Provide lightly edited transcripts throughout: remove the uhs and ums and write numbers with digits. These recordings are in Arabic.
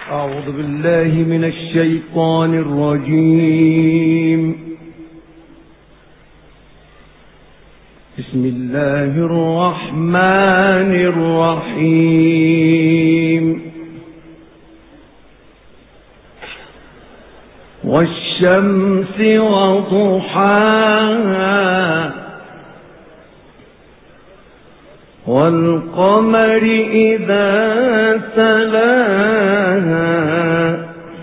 أعوذ بالله من الشيطان الرجيم. بسم الله الرحمن الرحيم. والشمس وضحاها والقمر إذا تلاها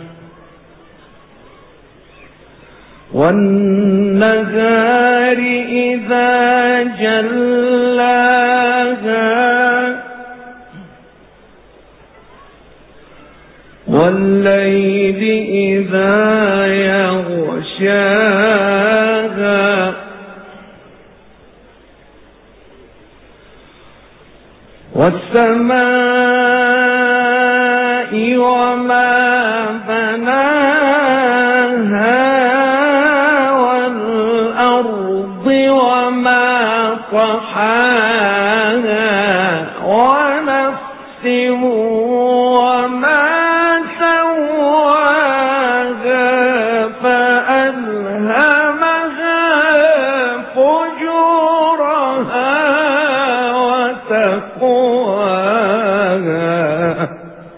والنهار إذا جلاها والليل إذا يغشاها والسماء وما بناها والأرض وما طحاها ونفس وما سواها فألهمها فجورها وتقواها.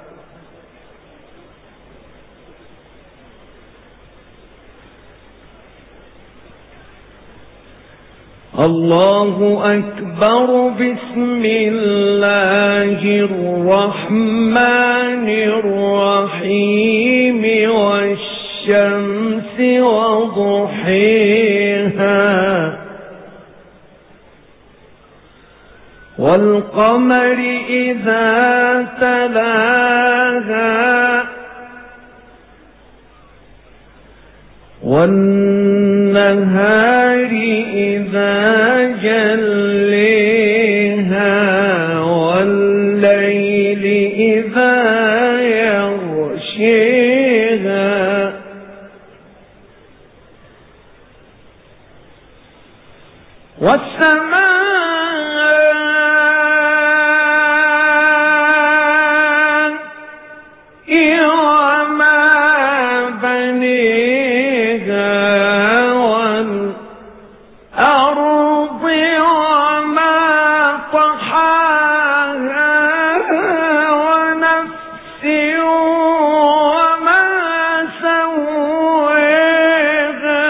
الله أكبر. بسم الله الرحمن الرحيم. والشمس وضحيها والقمر إذا تلاها والنهار إذا جليها والليل إذا يغشيها والسماء وما بنيها والأرض وما طحاها ونفس وما سويها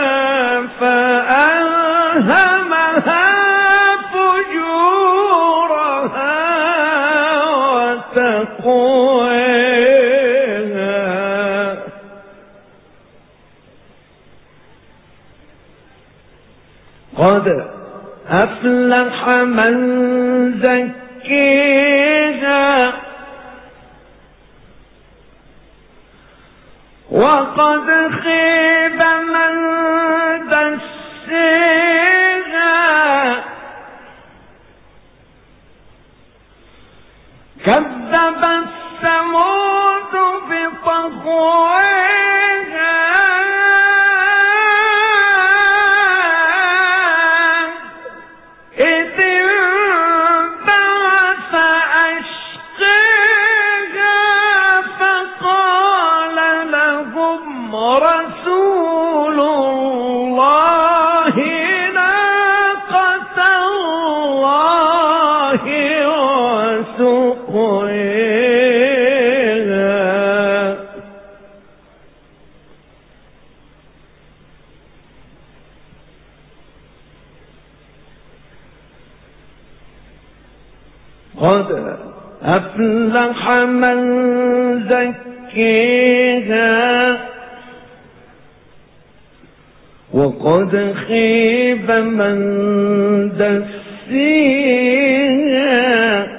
فألهمها فجورها وتقواها. قد أفلح من زكيها وقد خيب من دساها. كذب الثمود بطغواها إذ انبعث أشقاها فقال لهم رسول الله ناقة الله وسقياها. قد أفلح من زكيها وقد خيب من دسيها.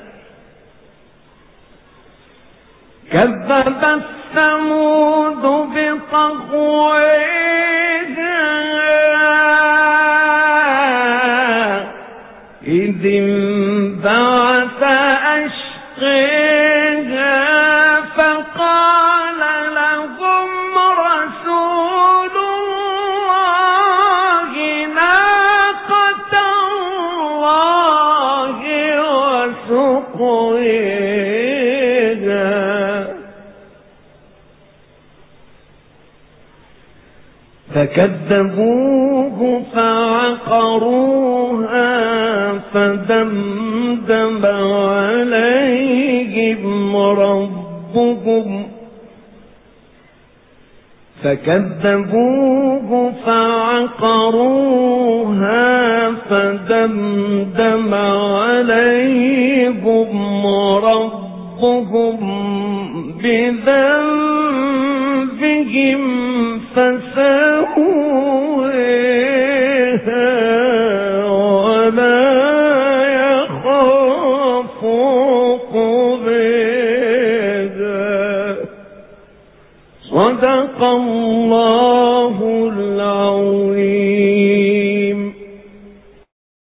كذب الثمود بطغواها إذ انبعث أشقاها فقال لهم رسول الله ناقة الله وسقياها. فكذبوه فعقروها فدمدم عليهم ربهم فكذبوه فعقروها فدمدم عليهم ربهم بذنبهم فسويها ولا يخاف عقباها. صدق الله العظيم.